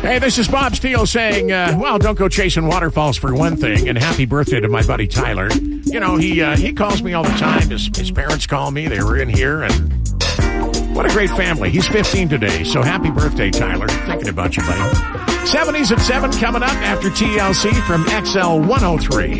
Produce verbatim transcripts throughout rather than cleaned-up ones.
Hey, this is Bob Steele saying, uh, well, don't go chasing waterfalls for one thing, and happy birthday to my buddy Tyler. You know, he uh, he calls me all the time. His, his parents call me. They were in here, and what a great family. He's fifteen today, so happy birthday, Tyler. Thinking about you, buddy. seventies at seven coming up after T L C from X L one oh three.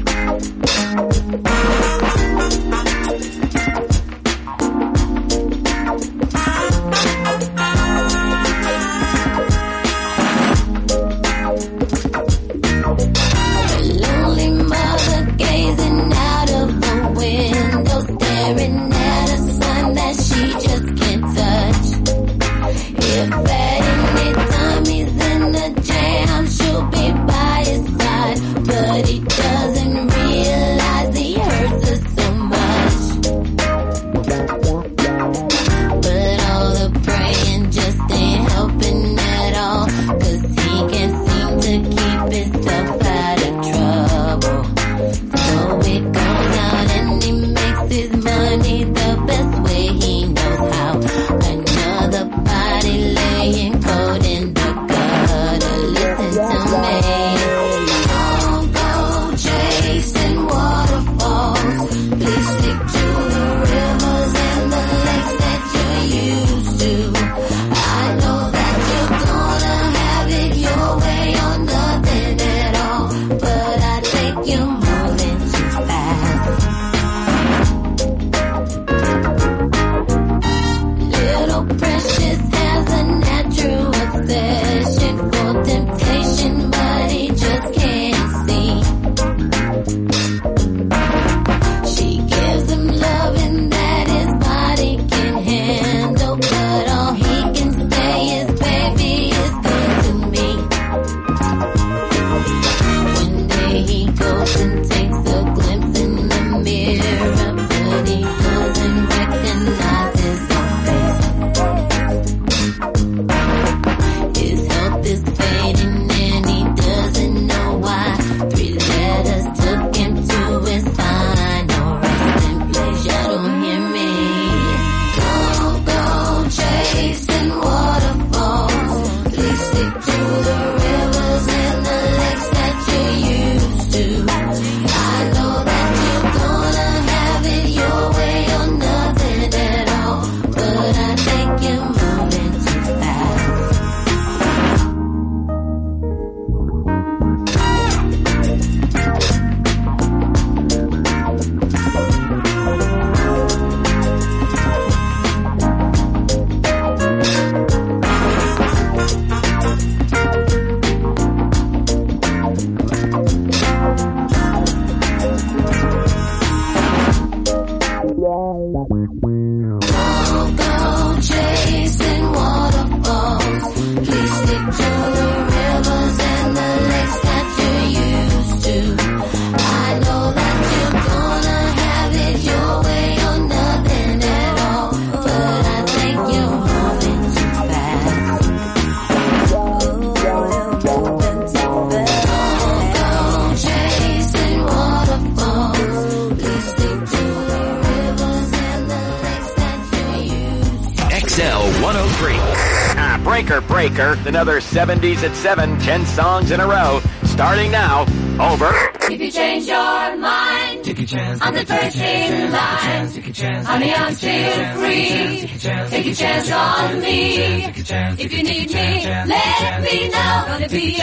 Another seventies at seven, ten songs in a row, starting now. Over. If you change your mind, take a chance. I'm the first in line. Honey, I'm still free. Take a chance on me. If you need me, let me know. Gonna be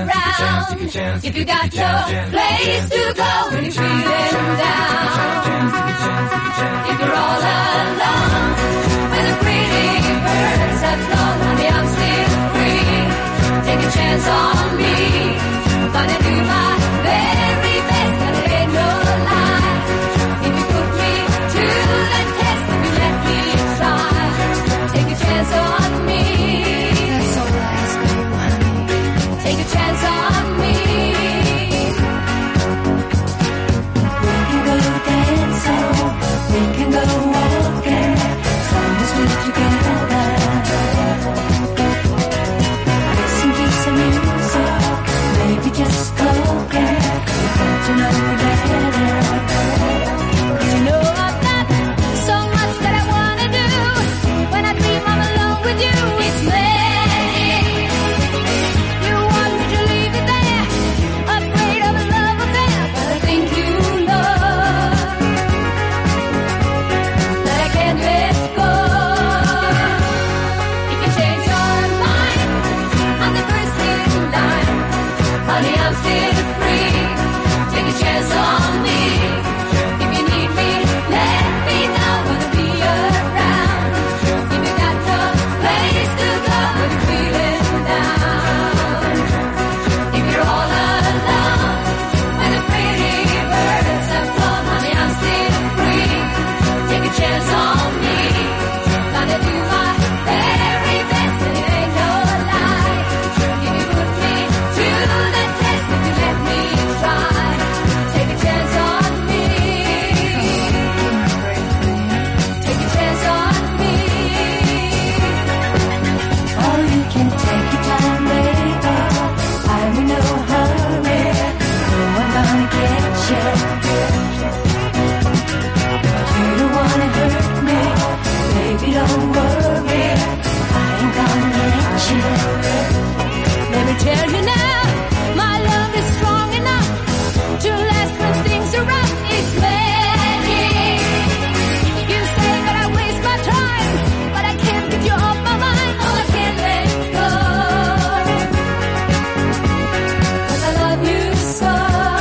around. If you got no place to go when you're feeling down. If you're all alone, when the pretty birds have flown, honey, I'm still free. Take a chance on me. I'm gonna do my very best, and it ain't no lie. If you put me to the test, if you let me try, take a chance on me. That's all I ask you, honey. Take a chance on me. We can go dancing, we can go walking, as long as we're together. still free. Take a chance on me. If you need me, let me know. Wanna be around. If you got no place to go when you're feeling down. If you're all alone, when the pretty birds have flown, honey, I'm still free. Take a chance on me. Gonna do my very best, and it ain't no lie. If you put me to the test, if you let me try, take a chance on me. Take a chance on me. Oh, you can take your time, baby. I'm in no hurry. No one gonna get you. You don't wanna hurt me, baby, don't worry. I ain't gonna let you. Let me tell you now, my love is strong enough to last when things are rough. It's magic. You say that I waste my time, but I can't get you off my mind. Oh, I can't let go, 'cause I love you so.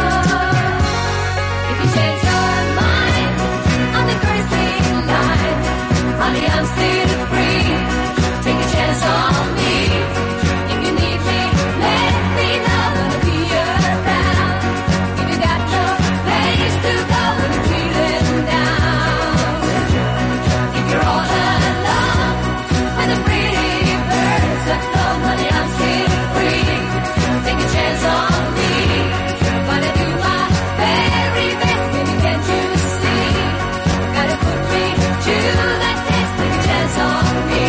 If you change your mind on the crazy line, honey, I'm still free. Take a chance on me. If you need me, let me know. Wanna be around. If you got no place to go when you're feeling down. If you're all alone, when the pretty birds have flown, honey, I'm still free. Take a chance on me. Gonna do my very best, baby, can't you see? Gotta put me to the test. Take a chance on me.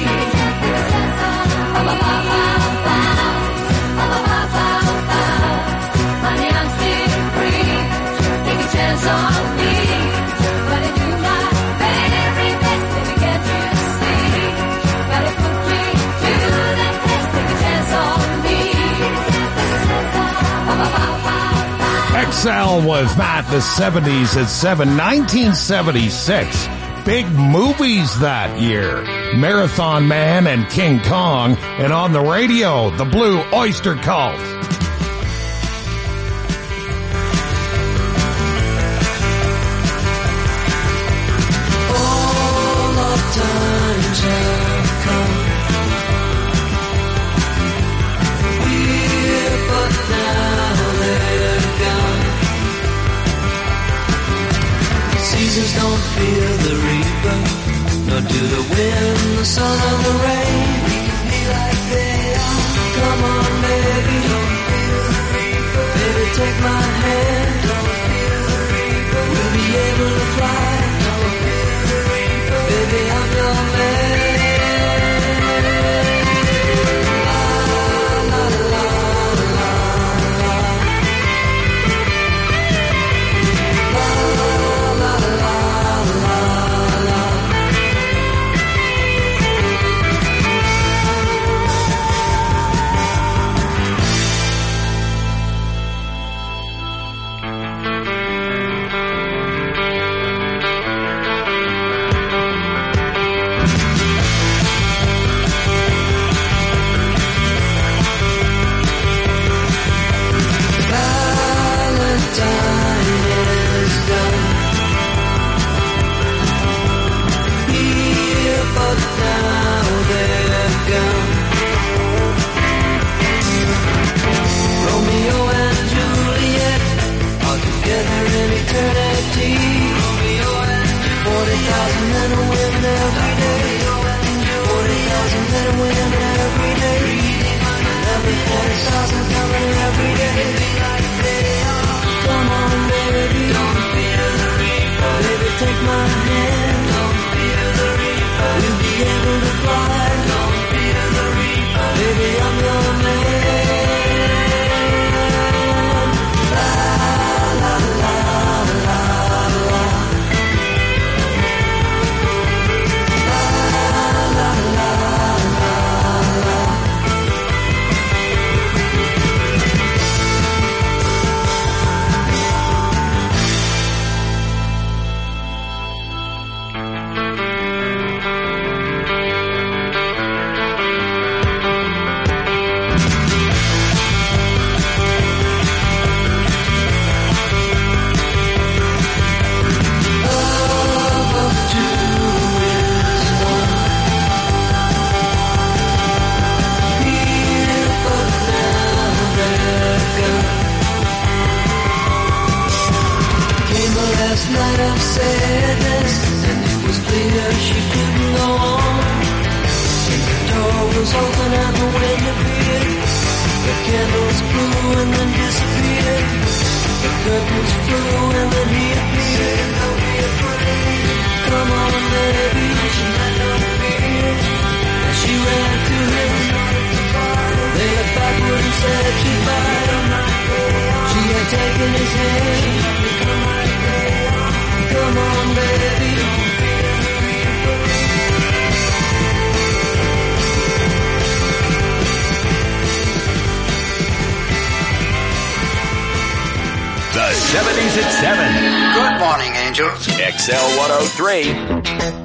Ba, ba, ba, ba, ba. Ba, ba, ba, ba, ba. Honey, I'm still free. Take a chance on me. Gotta do my very best, baby, can't you see? Gotta put me to the test. Take a chance on me. Ba, ba, ba, ba, ba. X L was not the seventies at seven. nineteen seventy-six. Big movies that year. Marathon Man and King Kong. And on the radio, the Blue Oyster Cult. All of times have come. Here, but now they're gone. Seasons don't fear the reaper, nor do the wind, the sun, or the rain. We can be like they are. Come on, baby, don't feel the reaper. Baby, take my hand, don't feel the reaper. We'll be able to fly, don't feel the reaper. Baby, I'm your man. La, la, la, la, la. La, la, la, la, la. of sadness, and it was clear she couldn't go on. The door was open and the wind appeared. The candles flew and then disappeared. The curtains flew and then he appeared. Don't be afraid, come on baby, she had no fear. And she ran to him, they looked backward and said goodbye. She had taken his hand. Come on baby, don't fear the reaper. The seventies at seven. Good morning, angels. X L one oh three.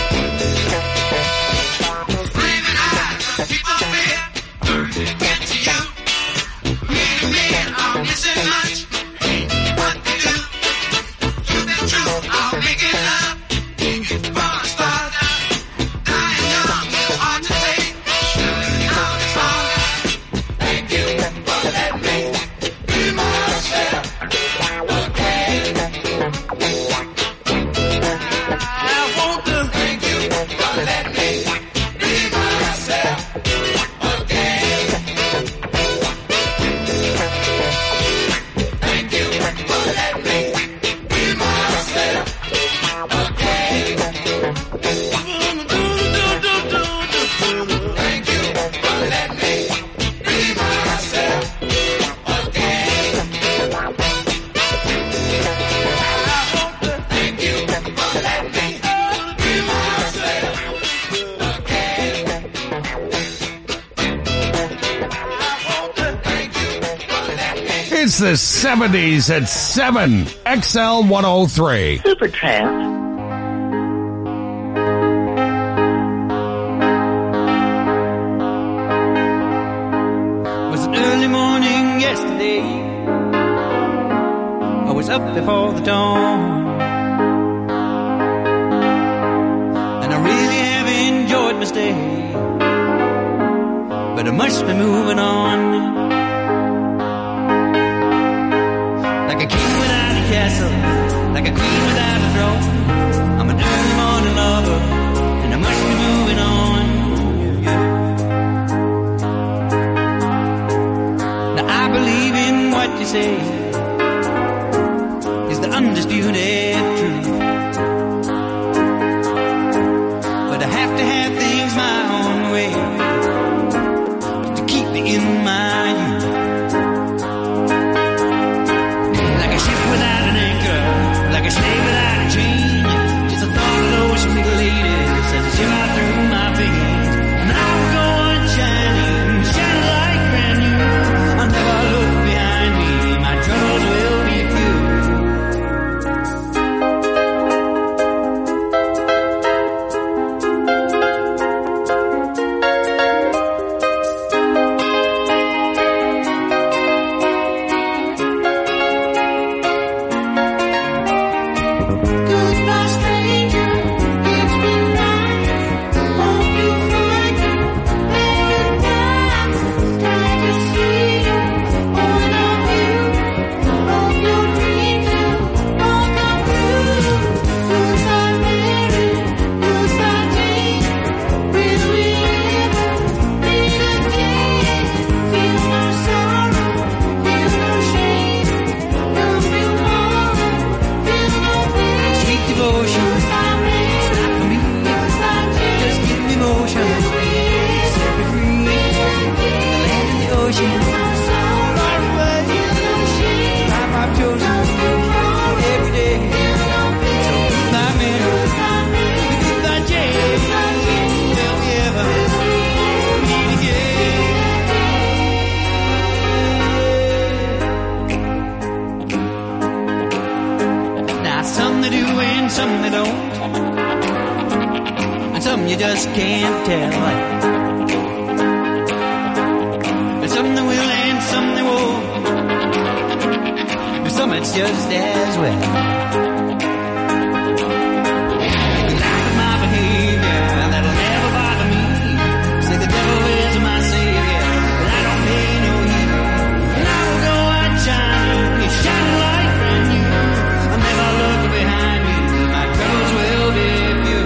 Get to you. It's the seventies at seven. X L one oh three. Supertramp. Early morning yesterday, I was up before the dawn, and I really have enjoyed my stay, but I must be moving on. Like a king without a castle, like a queen without a throne, I'm an early morning lover, and I must be moving on. What you say is the undisputed truth, but I have to have things my own way to keep me in my youth. Like a ship without an anchor, like a slave without a chain, just a thought of those sweet ladies as they shiver through my veins, and I will go on shining, shining like brand new. I'll never look behind me, my troubles will be few. Goodbye, stranger. It's been nice. Hope you find me paradise. Glad to see you. All of you. Hope your dreams will all come true. Goodbye, Mary. Goodbye, Jane. Will we ever meet again? Feel no sorrow. Feel no shame. Don't feel more. Feel no pain. Sweet devotion, Goodbye, Mary. not for me, Goodbye, Jane. just give me motion, set me free, the land and the ocean, far away, life I've chosen, every day, so goodbye Mary, goodbye Jane, will we ever meet again? Now some they do and some they don't, and some you just can't tell. And some they will and some they won't, but some it's just as well. You like my behavior, that'll never bother me. Say the devil is my savior, but I don't pay no heed. And I will go out shining, shining like brand new. I'll never look behind me, my troubles will be few.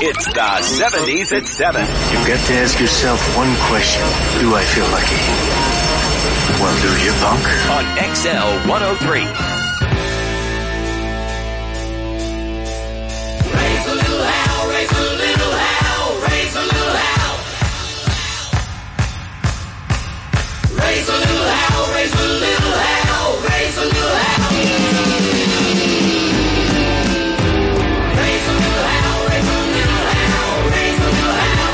It's the seventies at seven. You've got to ask yourself one question. Do I feel lucky? Well, do you, punk? On X L one oh three. Raise a little hell, raise a little hell, raise a little hell. Raise a little hell, raise a little hell, raise a little hell. Raise a little hell, raise a little hell, raise a little hell.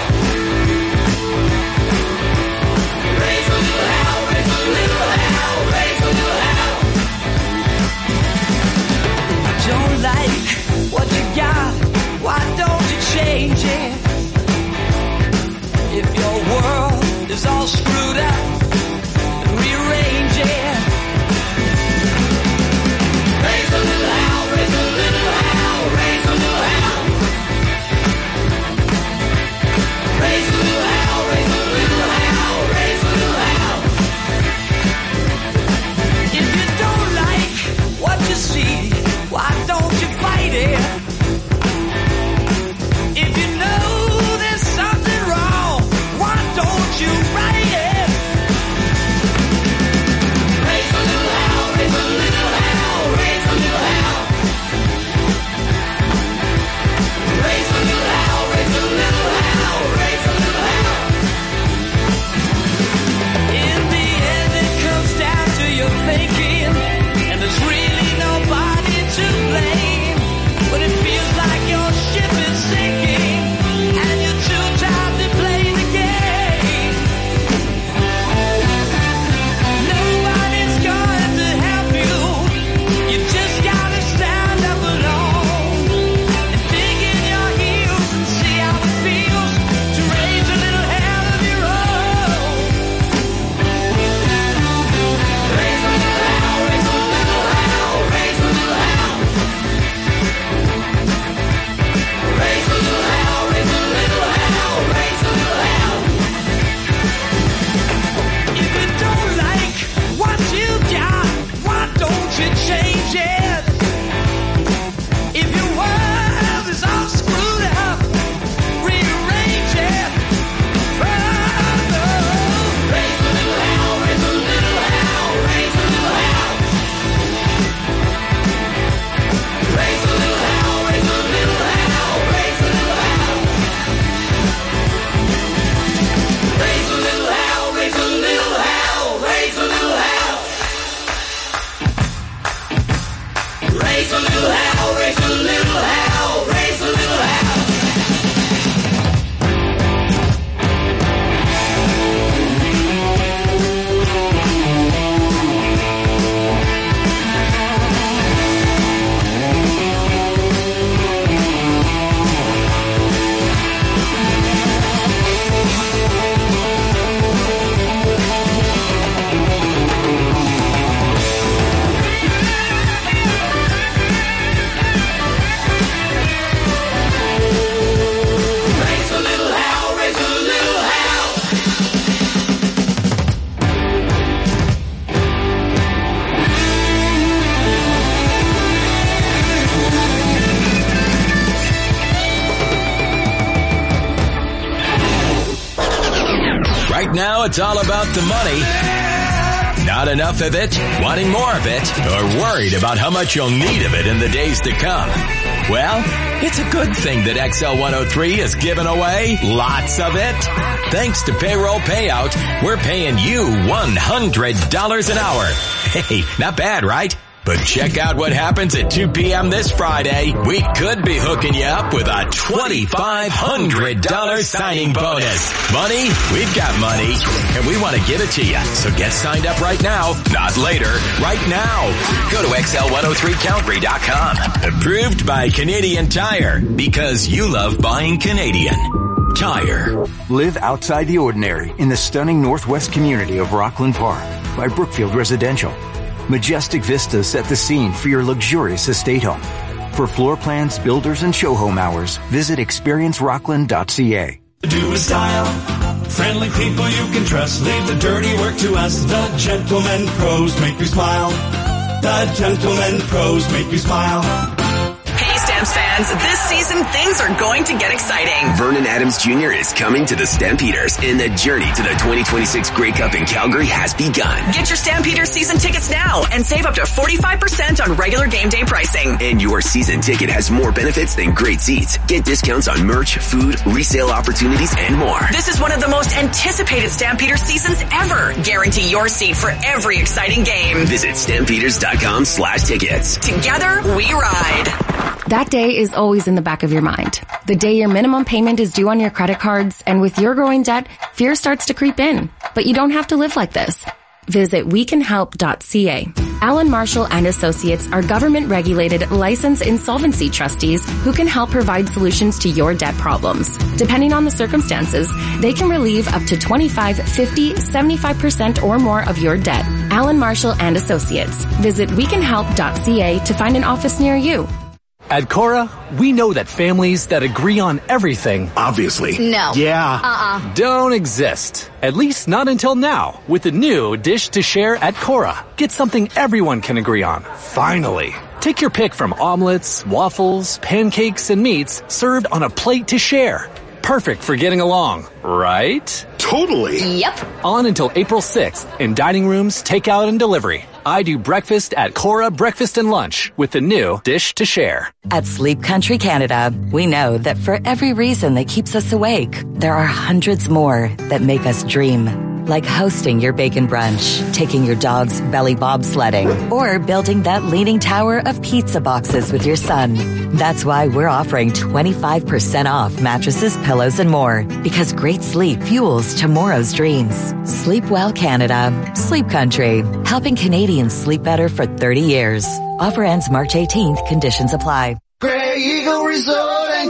Raise a little hell, raise a little hell, raise a little hell. I don't like what you got, why don't you change it? If your world is all screwed up, rearrange it. Raise a little hell, raise a little hell, raise a little hell. Raise a little hell, raise a little hell, raise a little hell. If you don't like what you see, why don't you fight it? If you know there's something wrong, why don't you write it? Raise a little hell, raise a little hell, raise a little hell. Raise a little hell, raise a little hell, raise a little hell. In the end it comes down to your thinking, and there's really nobody to blame. But it feels like your ship is sinking, and you're too tired to play the game. Nobody's going to help you. You just gotta stand up alone and dig in your heels and see how it feels to raise a little hell of your own. Raise a little hell, raise a little hell, raise a little hell. Raise a little hell, raise a little hell, raise a little hell. If you don't like what you got, why don't you change it? If your world is all screwed up, rearrange it. Oh, no. Raise a little hell, raise a little hell, raise a little hell. Raise a little hell, raise a little hell, raise a little hell. Raise a little hell, raise a little hell, raise a little hell. Raise a little hell, raise a little hell, raise a little hell. Raise a little hell, raise a little hell. Right now, it's all about the money. Not enough of it, wanting more of it, or worried about how much you'll need of it in the days to come. Well, it's a good thing that X L one oh three is giving away lots of it. Thanks to Payroll Payout, we're paying you one hundred dollars an hour. Hey, not bad, right? But check out what happens at two p.m. this Friday. We could be hooking you up with a twenty-five hundred dollars signing bonus. Money? We've got money, and we want to give it to you. So get signed up right now. Not later. Right now. Go to X L one oh three Calgary dot com. Approved by Canadian Tire, because you love buying Canadian Tire. Live outside the ordinary in the stunning northwest community of Rockland Park by Brookfield Residential. Majestic vistas set the scene for your luxurious estate home. For floor plans, builders, and show home hours, visit experience rockland dot c a. Do with style. Friendly people you can trust. Leave the dirty work to us. The Gentlemen Pros make you smile. The Gentlemen Pros make you smile. Hey, Stamps fans. fans, this season things are going to get exciting. Vernon Adams Junior is coming to the Stampeders, and the journey to the twenty twenty-six Grey Cup in Calgary has begun. Get your Stampeders season tickets now and save up to forty-five percent on regular game day pricing. And your season ticket has more benefits than great seats. Get discounts on merch, food, resale opportunities, and more. This is one of the most anticipated Stampeders seasons ever. Guarantee your seat for every exciting game. Visit stampeders.com slash tickets. Together, we ride. That day is always in the back of your mind. The day your minimum payment is due on your credit cards, and with your growing debt, fear starts to creep in. But you don't have to live like this. Visit we can help dot c a. Allen Marshall and Associates are government-regulated, licensed insolvency trustees who can help provide solutions to your debt problems. Depending on the circumstances, they can relieve up to twenty-five, fifty, seventy-five percent or more of your debt. Allen Marshall and Associates. Visit we can help dot c a to find an office near you. At Cora, we know that families that agree on everything, obviously, no, yeah, uh-uh, don't exist. At least not until now, with the new Dish to Share at Cora. Get something everyone can agree on. Finally. Take your pick from omelets, waffles, pancakes, and meats served on a plate to share. Perfect for getting along, right? Totally. Yep. On until April sixth in dining rooms, takeout, and delivery. I do breakfast at Cora Breakfast and Lunch with the new Dish to Share. At Sleep Country Canada, we know that for every reason that keeps us awake, there are hundreds more that make us dream. Like hosting your bacon brunch, taking your dog's belly bobsledding, or building that leaning tower of pizza boxes with your son. That's why we're offering twenty-five percent off mattresses, pillows, and more. Because great sleep fuels tomorrow's dreams. Sleep Well Canada. Sleep Country. Helping Canadians sleep better for thirty years. Offer ends March eighteenth. Conditions apply. Grey Eagle Resort and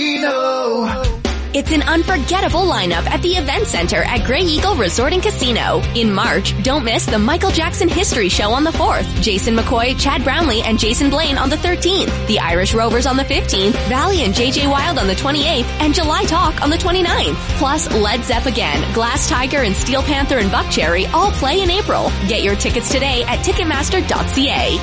Casino. It's an unforgettable lineup at the Event Center at Grey Eagle Resort and Casino. In March, don't miss the Michael Jackson History Show on the fourth, Jason McCoy, Chad Brownlee, and Jason Blaine on the thirteenth, the Irish Rovers on the fifteenth, Valley and J J Wild on the twenty-eighth, and July Talk on the twenty-ninth. Plus, Led Zepp again, Glass Tiger, and Steel Panther and Buckcherry all play in April. Get your tickets today at ticketmaster dot c a.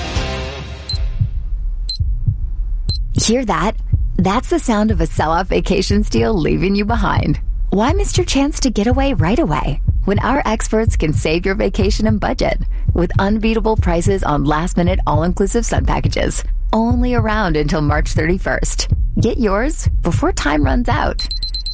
Hear that? That's the sound of a sell-off vacation deal leaving you behind. Why miss your chance to get away right away when our experts can save your vacation and budget with unbeatable prices on last-minute all-inclusive sun packages, only around until March thirty-first. Get yours before time runs out.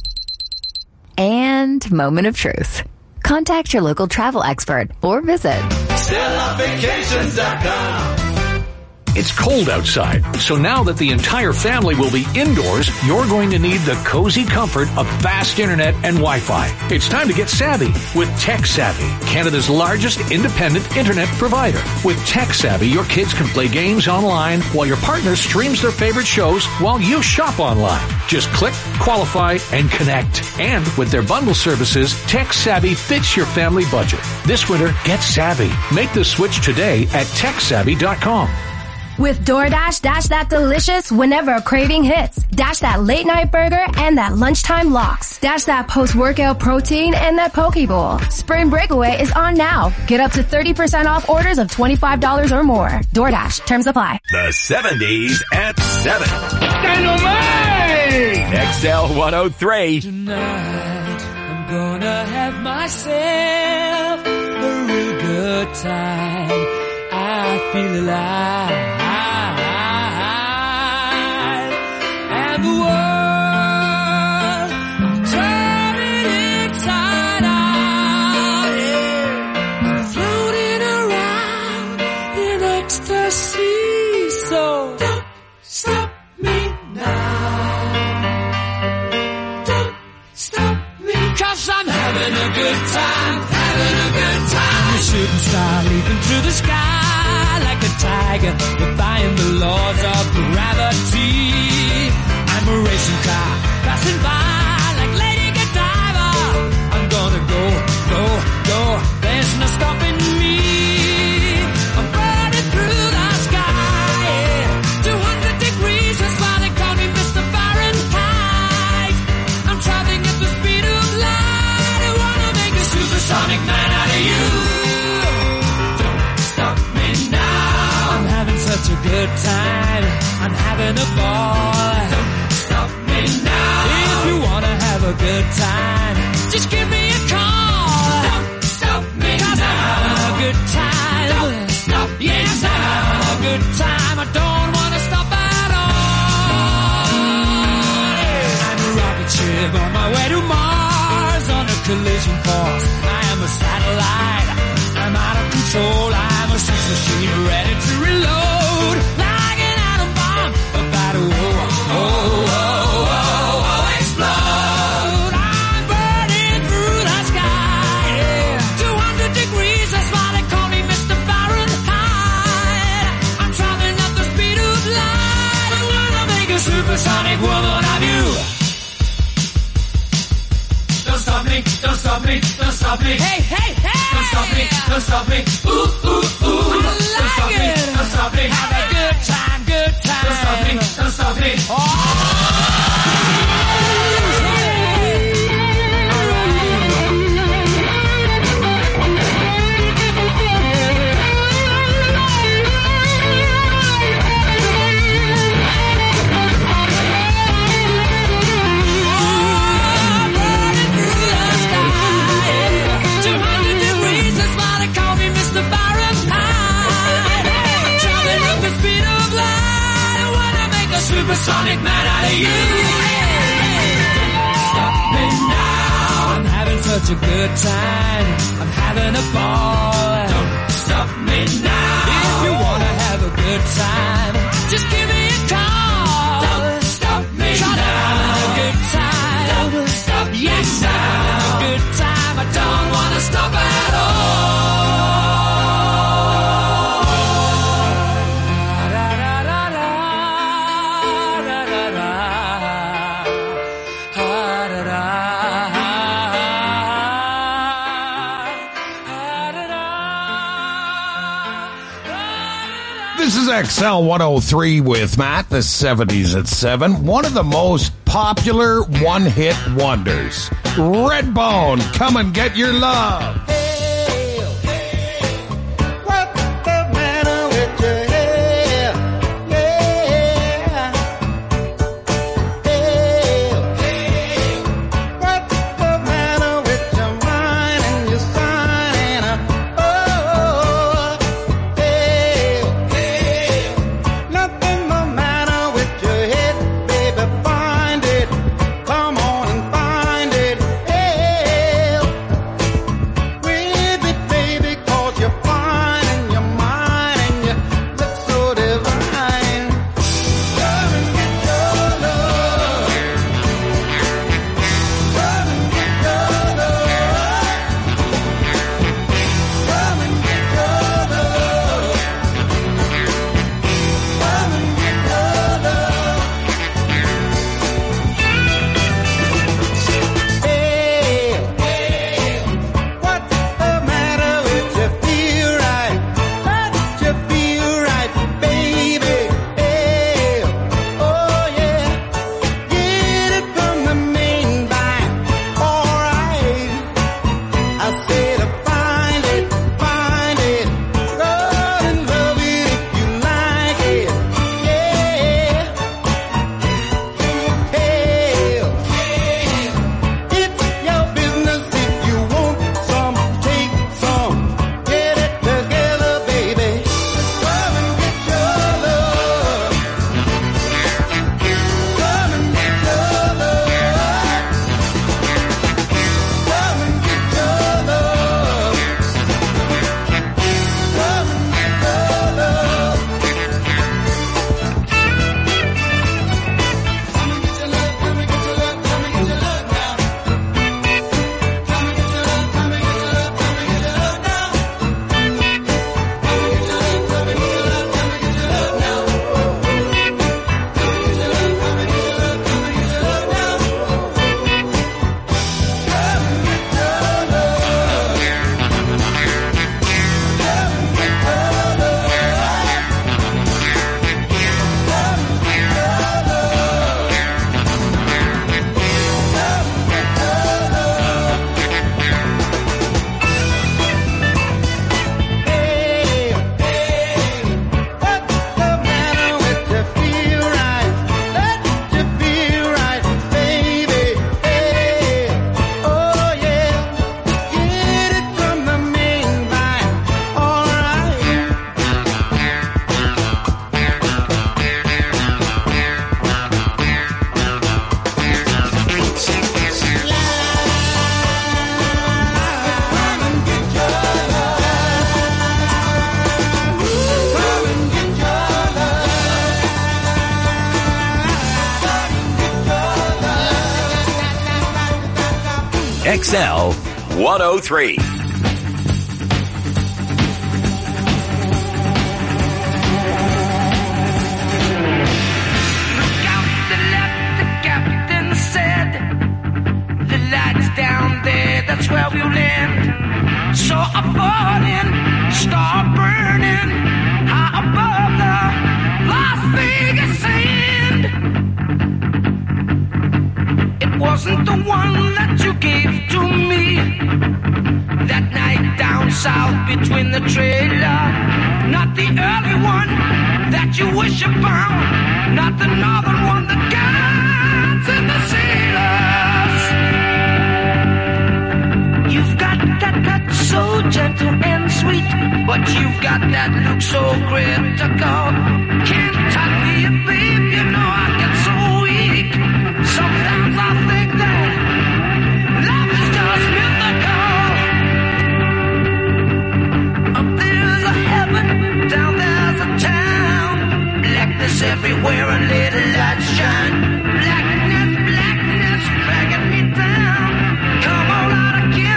And moment of truth. Contact your local travel expert or visit sell off vacations dot com. It's cold outside, so now that the entire family will be indoors, you're going to need the cozy comfort of fast internet and Wi-Fi. It's time to get savvy with TechSavvy, Canada's largest independent internet provider. With TechSavvy, your kids can play games online while your partner streams their favorite shows while you shop online. Just click, qualify, and connect. And with their bundle services, TechSavvy fits your family budget. This winter, get savvy. Make the switch today at tech savvy dot com. With DoorDash, dash that delicious whenever a craving hits. Dash that late night burger and that lunchtime lox. Dash that post-workout protein and that poke bowl. Spring Breakaway is on now. Get up to thirty percent off orders of twenty-five dollars or more. DoorDash. Terms apply. The seventies at seven. Dynamite! X L one oh three. Tonight, I'm gonna have myself a real good time. I feel alive. And the world, I'm turning inside out, yeah. I'm floating around in ecstasy, so don't stop me now. Don't stop me, 'cause I'm having a good time, having a good time. A shooting star leaping through the sky like a tiger, defying the laws of gravity. I'm a racing car passing by like Lady Godiva. I'm gonna go, go, go. There's no stopping me. I'm burning through the sky. Yeah. two hundred degrees, that's why they call me Mister Fahrenheit. I'm traveling at the speed of light. I wanna make a supersonic man out of you. Don't stop me now. I'm having such a good time. I'm having a ball. me now. If you wanna have a good time, just give me a call. Stop, stop me now. I'm having a good time. Stop, stop yes, I'm having a good time. I don't wanna stop at all. I'm a rocket ship on my way to Mars on a collision course. I am a satellite. I'm out of control. I'm a sex machine ready to reload. Like an atom bomb about to oh, oh, oh, oh, oh, explode. I'm burning through the sky. Yeah. two hundred degrees, that's why they call me Mister Fahrenheit. I'm traveling at the speed of light. I wanna make a supersonic woman of you. Don't stop me, don't stop me, don't stop me. Hey, hey, hey! Don't stop me, don't stop me. Ooh, ooh, ooh. I like don't stop it. me, don't stop me. Have a good time, good time. Don't stop me, don't stop me. Oh! Supersonic man out of you. Stop me now. I'm having such a good time. I'm having a ball. Don't stop me now. If you wanna have a good time, just give me a call. Don't stop me Try now. I'm having a good time. Don't stop yes, I'm having a good time. I don't wanna stop at all. This is X L one oh three with Matt, the seventies at seven. One of the most popular one-hit wonders. Redbone, Come and Get Your Love. Come on and find it. Hey. X L one oh three. That's where we'll end. So I fall in, start burning, high above the Las Vegas sand. It wasn't the one that you gave to me that night down south between the trailer. Not the early one that you wish upon, not the northern one that guides in the sailors. You've got that touch so gentle and sweet, but you've got that look so critical. Can't touch me, babe, you know I get so weak. Sometimes I think that love is just mythical. Up there's a heaven, down there's a town. Blackness everywhere and little lights shine. Blackness, blackness, dragging me down. Come on out again.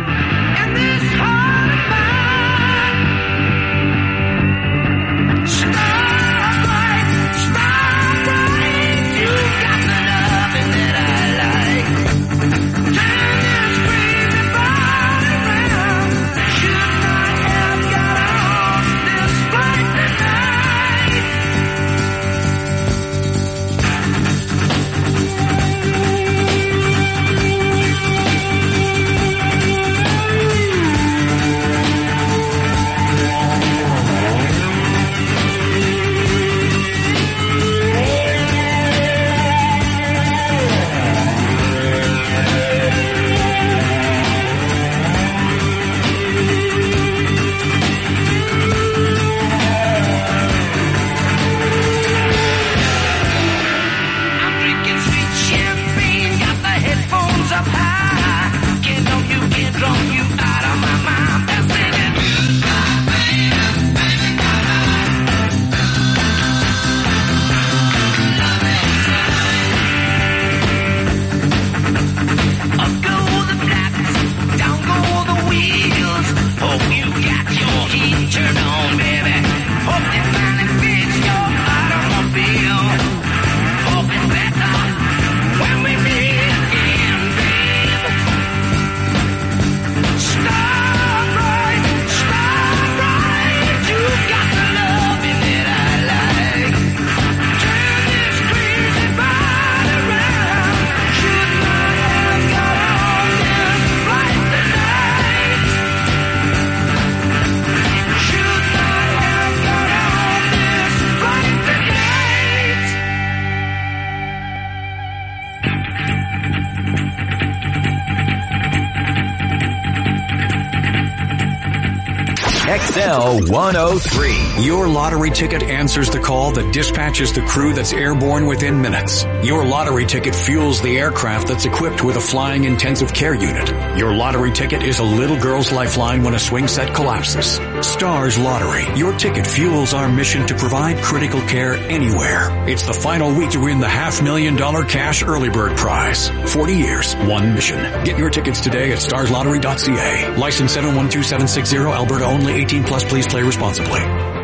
X L one oh three. Your lottery ticket answers the call that dispatches the crew that's airborne within minutes. Your lottery ticket fuels the aircraft that's equipped with a flying intensive care unit. Your lottery ticket is a little girl's lifeline when a swing set collapses. Stars Lottery. Your ticket fuels our mission to provide critical care anywhere. It's the final week to win the half million dollar cash early bird prize. forty years, one mission. Get your tickets today at stars lottery dot c a. License seven one two seven six zero, Alberta only, eighteen plus, please play responsibly.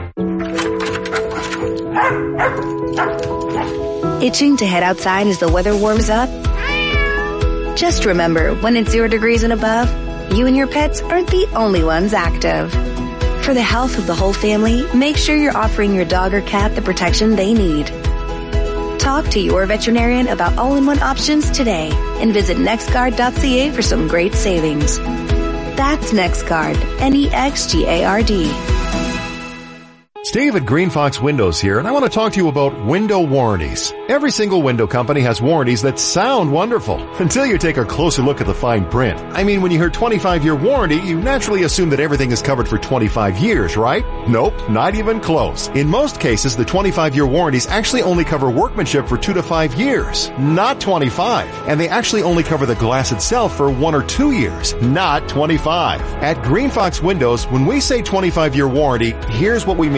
Itching to head outside as the weather warms up? Just remember, when it's zero degrees and above, you and your pets aren't the only ones active. For the health of the whole family, make sure you're offering your dog or cat the protection they need. Talk to your veterinarian about all-in-one options today and visit nextguard dot c a for some great savings. That's NextGuard, N E X G A R D. Steve at Green Fox Windows here, and I want to talk to you about window warranties. Every single window company has warranties that sound wonderful, until you take a closer look at the fine print. I mean, when you hear twenty-five year warranty, you naturally assume that everything is covered for twenty-five years, right? Nope, not even close. In most cases, the twenty-five year warranties actually only cover workmanship for two to five years, not twenty-five. And they actually only cover the glass itself for one or two years, not twenty-five. At Green Fox Windows, when we say twenty-five year warranty, here's what we mean.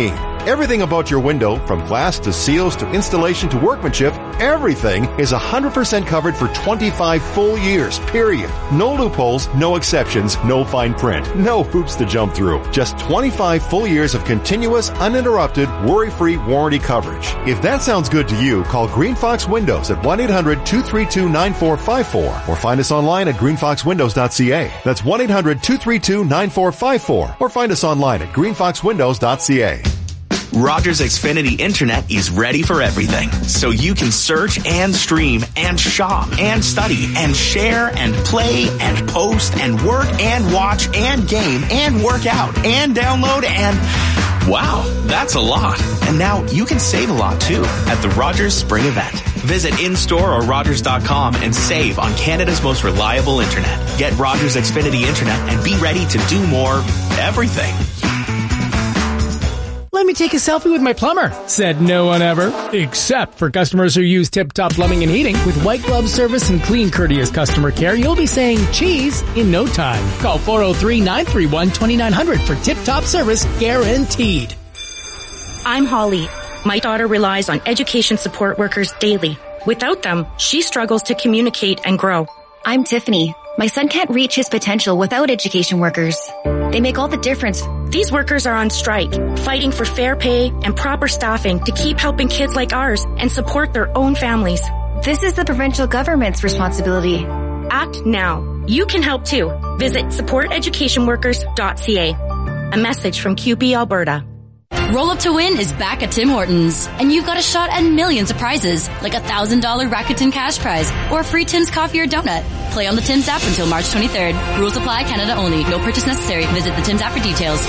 Everything about your window, from glass to seals to installation to workmanship, everything is one hundred percent covered for twenty-five full years, period. No loopholes, no exceptions, no fine print, no hoops to jump through. Just twenty-five full years of continuous, uninterrupted, worry-free warranty coverage. If that sounds good to you, call Green Fox Windows at one eight hundred two three two nine four five four or find us online at green fox windows dot c a. That's one eight hundred two three two nine four five four or find us online at green fox windows dot c a. Rogers Xfinity Internet is ready for everything, so you can search and stream and shop and study and share and play and post and work and watch and game and work out and download and... Wow, that's a lot. And now you can save a lot too at the Rogers Spring Event. Visit in-store or rogers dot com and save on Canada's most reliable internet. Get Rogers Xfinity Internet and be ready to do more everything. Let me take a selfie with my plumber, said no one ever. Except for customers who use Tip Top Plumbing and Heating. With white glove service and clean, courteous customer care, you'll be saying cheese in no time. Call four oh three, nine three one, two nine zero zero for Tip Top service guaranteed. I'm Holly. My daughter relies on education support workers daily. Without them, she struggles to communicate and grow. I'm Tiffany. My son can't reach his potential without education workers. They make all the difference. These workers are on strike, fighting for fair pay and proper staffing to keep helping kids like ours and support their own families. This is the provincial government's responsibility. Act now. You can help too. Visit support education workers dot c a. A message from Q P Alberta. Roll Up to Win is back at Tim Hortons, and you've got a shot at millions of prizes, like a one thousand dollars Rakuten cash prize or a free Tim's coffee or donut. Play on the Tim's app until March twenty-third. Rules apply, Canada only. No purchase necessary. Visit the Tim's app for details.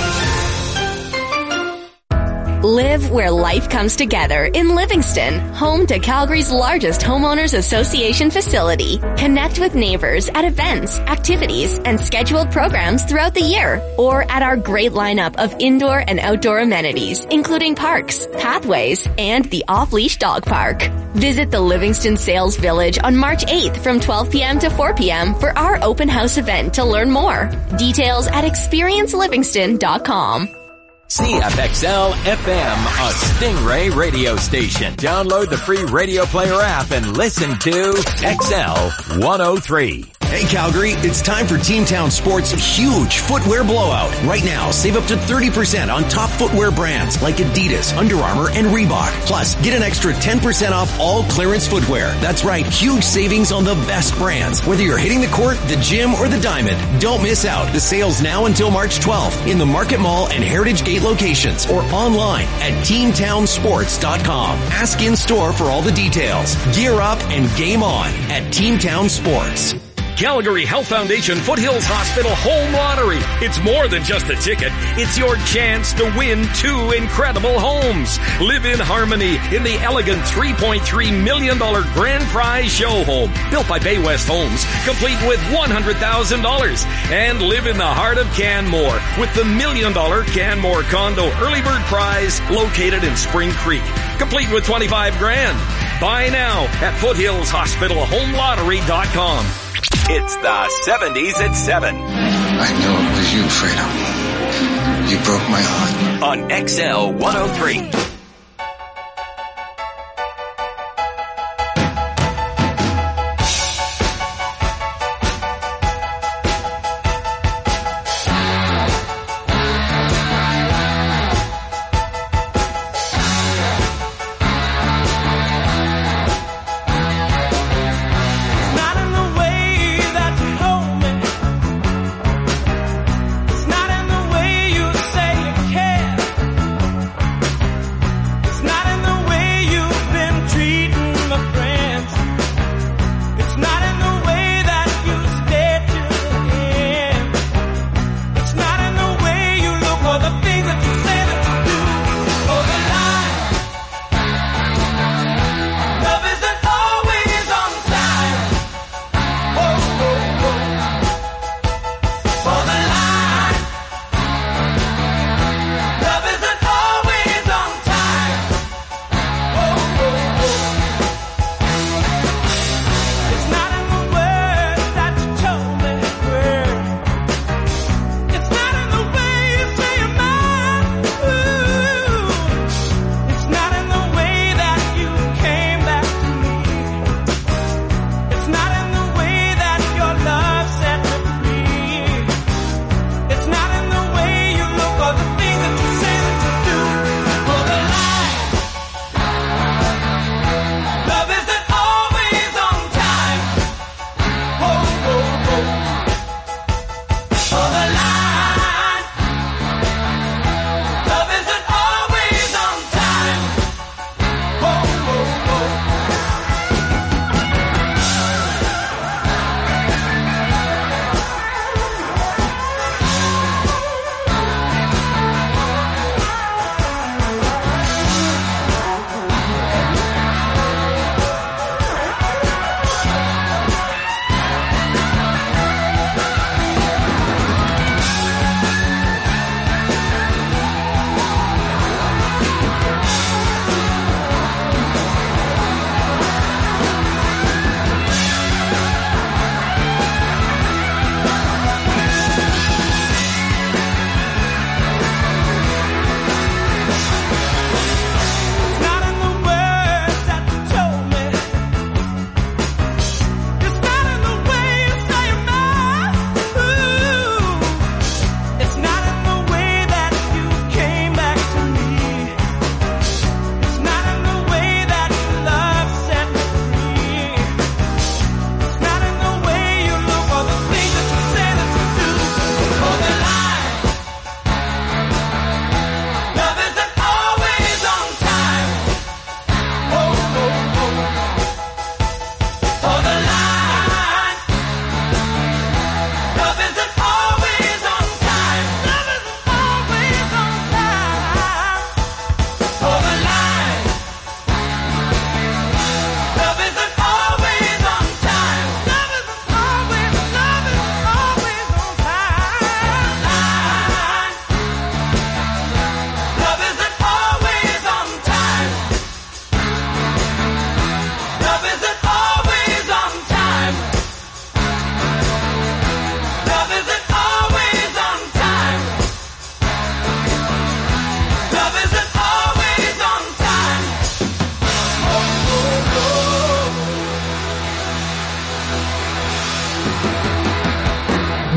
Live where life comes together in Livingston, home to Calgary's largest homeowners association facility. Connect with neighbors at events, activities, and scheduled programs throughout the year, or at our great lineup of indoor and outdoor amenities, including parks, pathways, and the off-leash dog park. Visit the Livingston Sales Village on March eighth from twelve p.m. to four p.m. for our open house event to learn more. Details at experience livingston dot com. C F X L F M, a Stingray radio station. Download the free Radio Player app and listen to X L one oh three. Hey Calgary, it's time for Teamtown Sports' huge footwear blowout. Right now, save up to thirty percent on top footwear brands like Adidas, Under Armour, and Reebok. Plus, get an extra ten percent off all clearance footwear. That's right, huge savings on the best brands. Whether you're hitting the court, the gym, or the diamond, don't miss out. The sale's now until March twelfth in the Market Mall and Heritage Gate locations or online at teamtown sports dot com. Ask in store for all the details. Gear up and game on at Teamtown Sports. Calgary Health Foundation Foothills Hospital Home Lottery. It's more than just a ticket. It's your chance to win two incredible homes. Live in harmony in the elegant three point three million dollars grand prize show home, built by Bay West Homes, complete with one hundred thousand dollars. And live in the heart of Canmore with the million dollar Canmore condo early bird prize located in Spring Creek, complete with twenty-five grand. Buy now at foothills hospital home lottery dot com. It's the seventies at seven. I know it was you, Fredo. You broke my heart. On X L one oh three.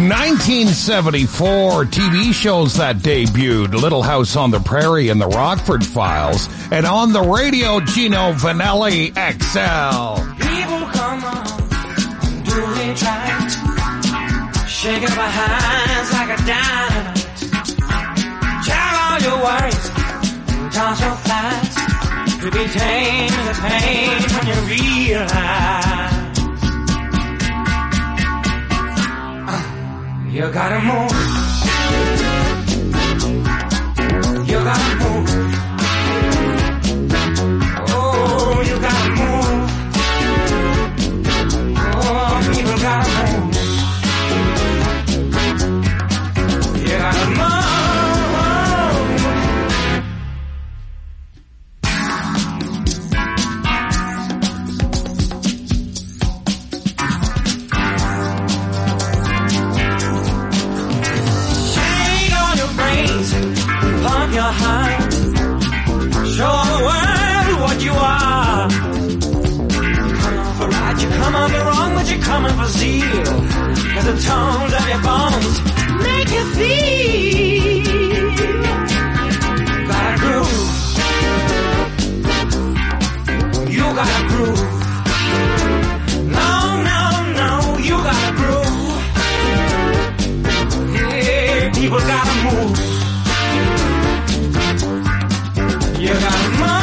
nineteen seventy-four T V shows that debuted: Little House on the Prairie and The Rockford Files. And on the radio, Gino Vanelli, X L. People come on, doing it right, shaking my hands like a dynamite. Tell all your worries, toss your flies, to be tamed in the pain when you realize uh, you gotta move. You gotta move. Oh, you gotta move. Oh, people gotta move. You gotta move. Pump your heart, show the world what you are. Come on for right, you come on for wrong, but you're coming for zeal. Cause the tones of your bones make you feel. Gotta groove. You gotta groove. No, no, no, you gotta groove. Yeah, people gotta move. You gotta move.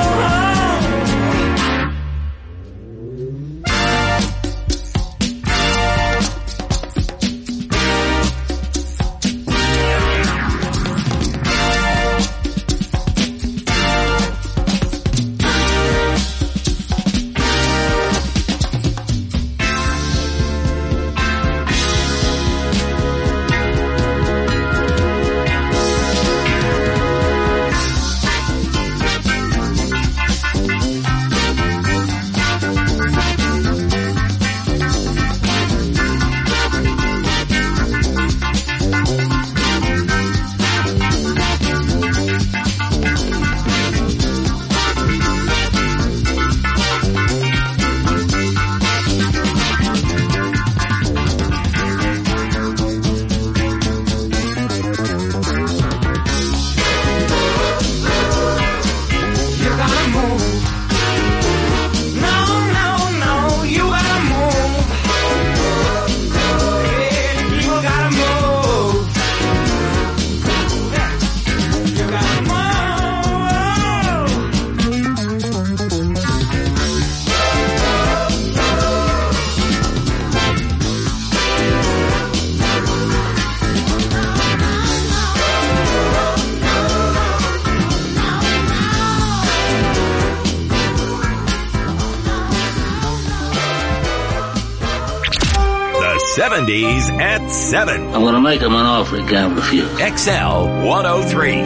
seventies at seven. I'm going to make him an offer he can't refuse. X L one oh three.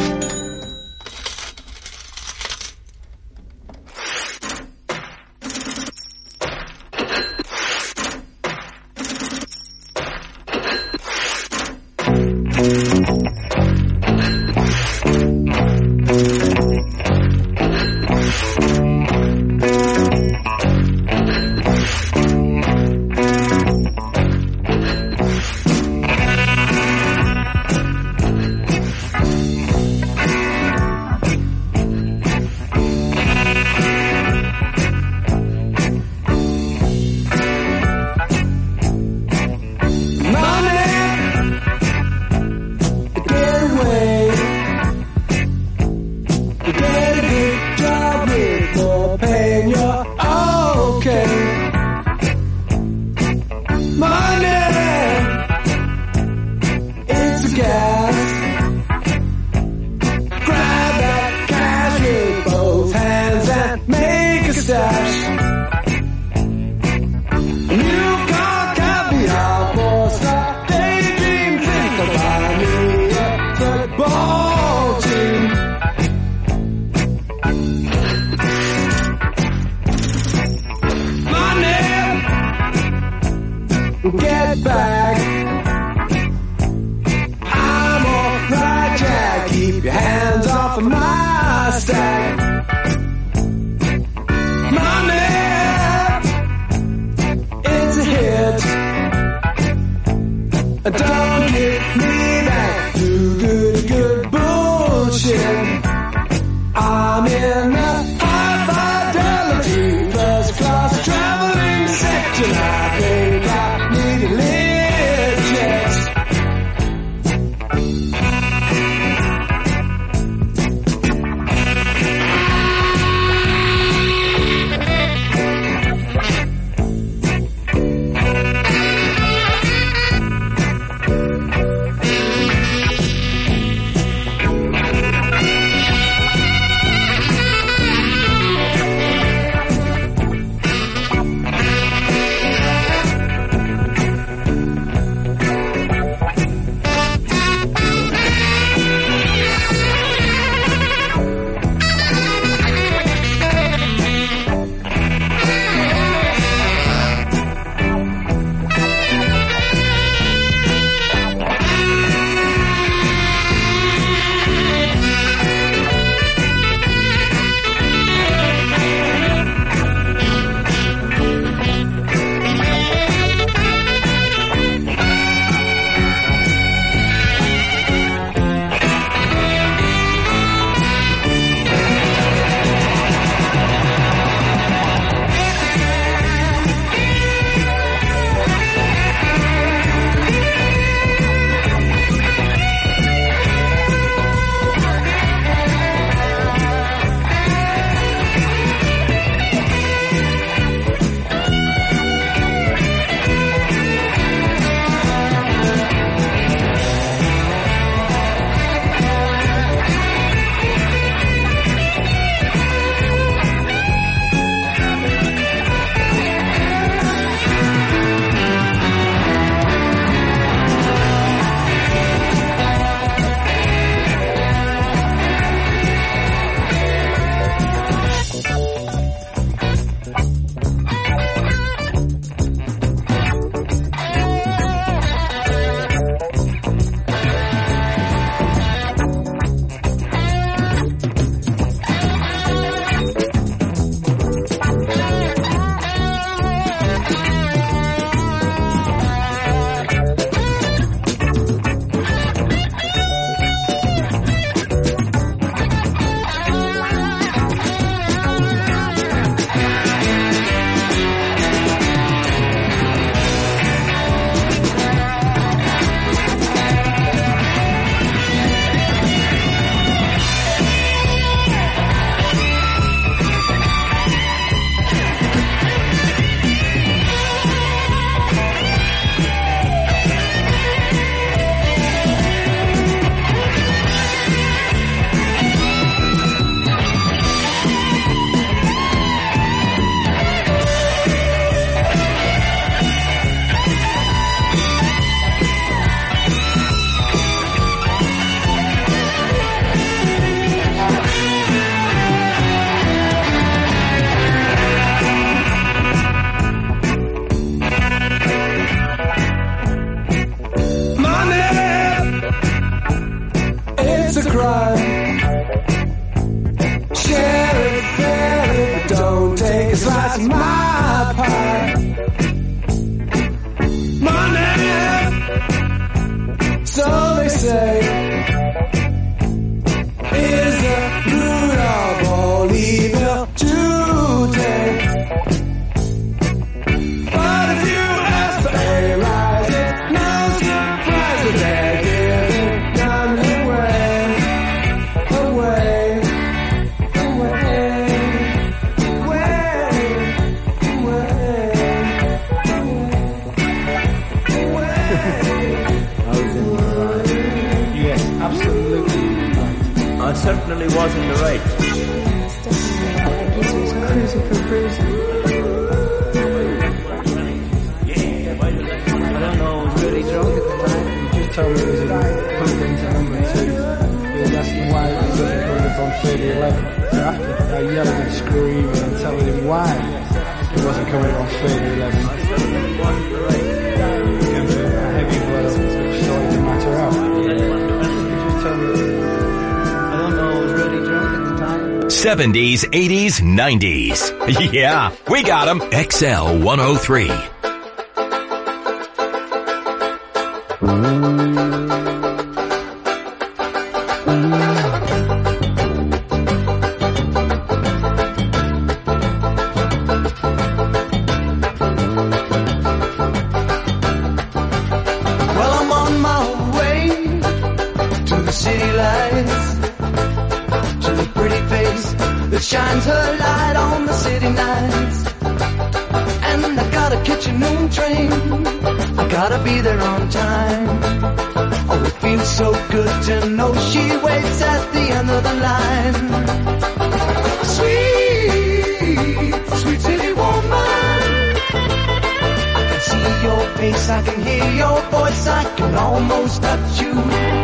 Get back. I'm alright, Jack. Keep your hands off of my stack. Money, it's a hit. Don't give me that too good, good bullshit. I'm in a high fidelity first class traveling section. I think I need a lift jet. seventies, eighties, nineties. Yeah, we got them. X L one oh three. Well, I'm on my way to the city lights, to the pretty face that shines her light on the city nights. And I gotta catch a noon train, I gotta be there on time. Oh, it feels so good to know she waits at the end of the line. Sweet, sweet city woman, I can see your face, I can hear your voice, I can almost touch you.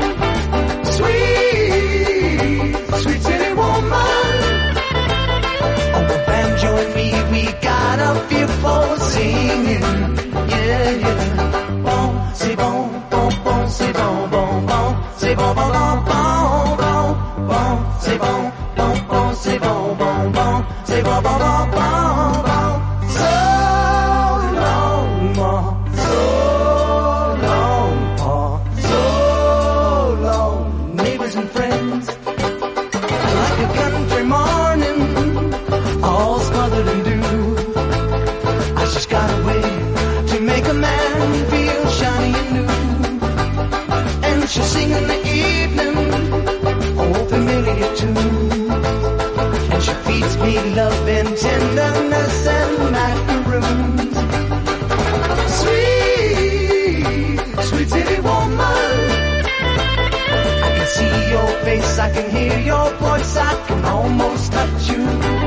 Sweet, sweet city woman, on the banjo and me, we got a feel for singing. Yeah, yeah. Bon, c'est bon, bon, bon, c'est bon, bon, bon, c'est bon, bon, bon, bon, bon, bon, c'est bon, bon, bon, c'est bon, bon, bon, c'est bon, bon, bon, bon, bon. So long, ma, so long, pa, so long, neighbors and friends, like a country morning, all smothered in dew. I just got a way to make a man feel shiny and new. And she'll sing in the evening, oh, familiar tunes. And she feeds me love and tenderness and macaroons. Sweet, sweet city woman, I can see your face, I can hear your voice, I can almost touch you.